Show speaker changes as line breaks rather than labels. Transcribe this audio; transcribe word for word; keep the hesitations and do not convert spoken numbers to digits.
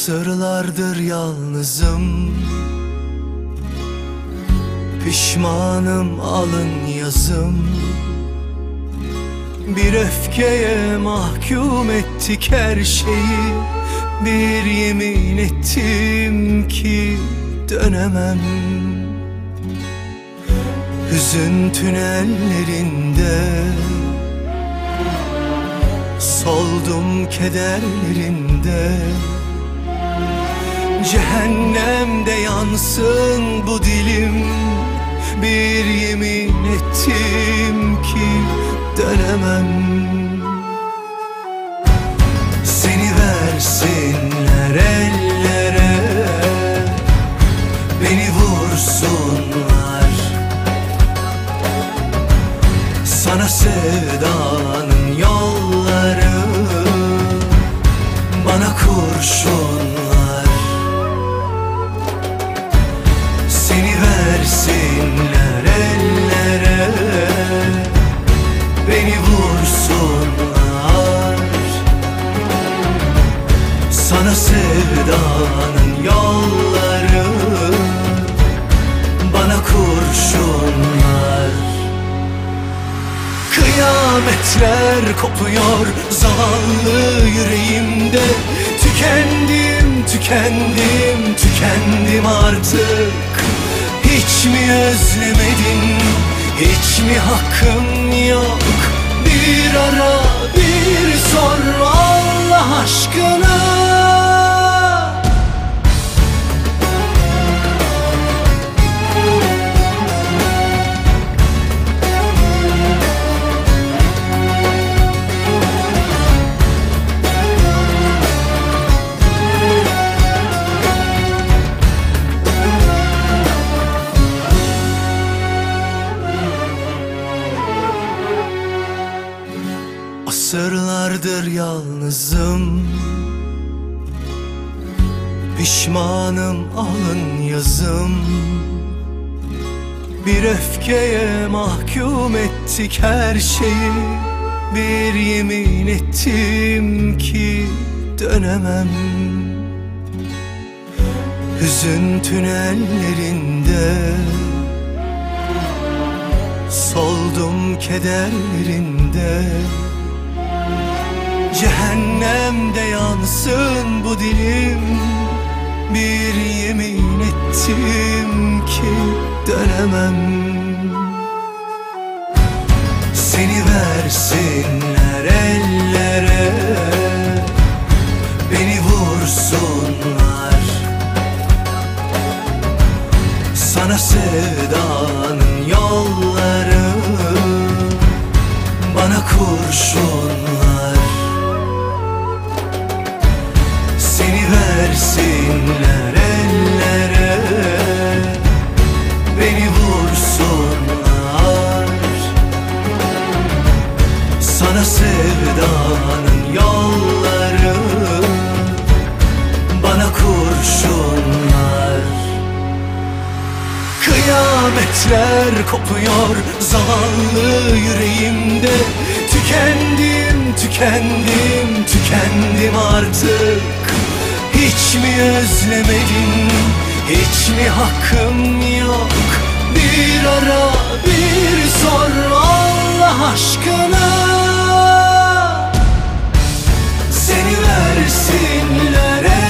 Asırlardır yalnızım, pişmanım alın yazım. Bir öfkeye mahkum ettik her şeyi. Bir yemin ettim ki dönemem. Hüzün tünellerinde soldum kederlerinde. Cehennemde yansın bu dilim. Bir yemin ettim ki dönemem. Seni versinler ellere, beni vursunlar. Sana sevdanın yolları, bana kurşunlar. Seni versinler ellere, beni vursunlar. Sana sevdanın yolları, bana kurşunlar. Kıyametler kopuyor zavallı yüreğimde. Tükendim, tükendim, tükendim artık. Hiç mi özlemedin, hiç mi hakkım yok? Bir ara bir sor Allah aşkına. Asırlardır yalnızım, pişmanım alın yazım. Bir öfkeye mahkum ettik her şeyi. Bir yemin ettim ki dönemem. Hüzün tünellerinde soldum kederlerinde. Cehennemde yansın bu dilim. Bir yemin ettim ki dönemem. Seni versinler ellere, beni vursunlar. Sana sevdanın yolları, bana kurşunlar. Seni versinler ellere, beni vursunlar. Sana sevdanın yolları, bana kurşunlar. Kıyametler kopuyor zavallı yüreğimde. Tükendim, tükendim, tükendim artık. Hiç mi özlemedin, hiç mi hakkım yok? Bir ara bir sor Allah aşkına. Seni versinler